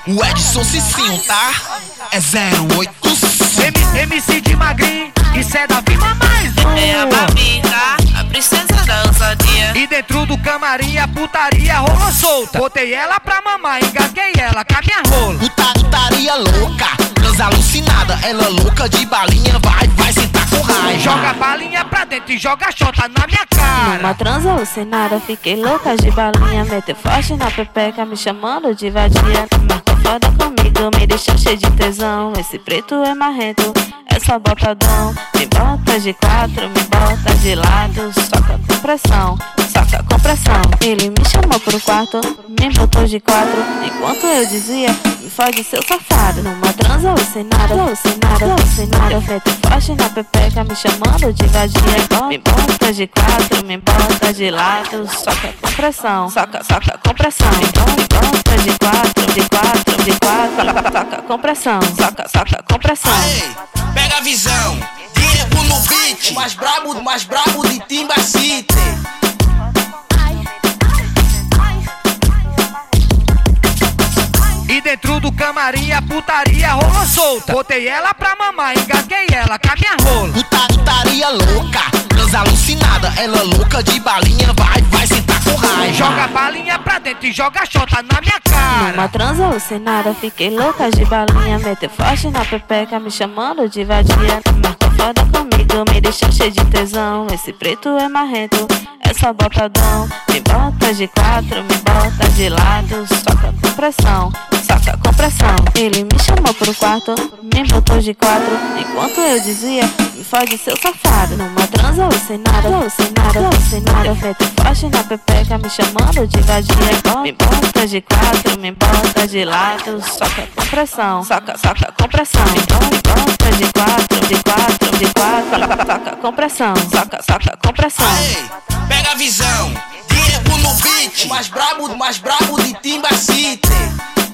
O Edson Cicinho, tá? É 08. MC de magrinho, isso é da firma mais um. É a Babica, a princesa da ousadia. E dentro do camarim a putaria rolou solta. Botei ela pra mamar, engasguei ela com a minha rola. Putaria louca, transa alucinada. Ela louca de balinha, vai sentar com raiva. Joga a balinha pra dentro e joga a chota na minha cara. Numa transa alucinada, fiquei louca de balinha. Meteu forte na pepeca, me chamando de vadia. Marca foda comigo, me deixa cheio de tesão. Esse preto é marrento, é só botadão. Me bota de quatro, me bota de lado. Soca com pressão, soca com pressão. Ele me chamou pro quarto, me botou de quatro. Enquanto eu dizia, me fode seu safado. Numa transa alucinada, eu meto forte na pepeca, me chamando de vadia. Me bota de quatro, me bota de lado. Soca com pressão, soca com pressão. Me bota de quatro, soca com pressão, soca com pressão. Aê, pega a visão, Diego no beat. O mais brabo de Timba City. E dentro do camarim a putaria rolou solta. Botei ela pra mamar, engasguei ela com a minha rola. Putaria louca, transa alucinada. Ela louca de balinha, vai sentar com raiva. Joga a balinha pra dentro e joga a chota na minha cara. Numa transa alucinada, fiquei louca de balinha. Meteu forte na pepeca, me chamando de vadia. Marca foda comigo, me deixa cheio de tesão. Esse preto é marrento, é só botadão. Me bota de quatro, me bota de lado. Soca com pressão, soca com pressão. Ele me chamou pro quarto, me botou de quatro. Enquanto eu dizia, me fode seu safado. Numa transa alucinada, eu meto forte na pepeca, me chamando de vadia. Me bota de quatro, me bota de lado. Soca com pressão, soca com pressão. Me bota de quatro, soca com pressão, soca com pressão. Aê, pega a visão, Diego no beat. O mais brabo de Timba City.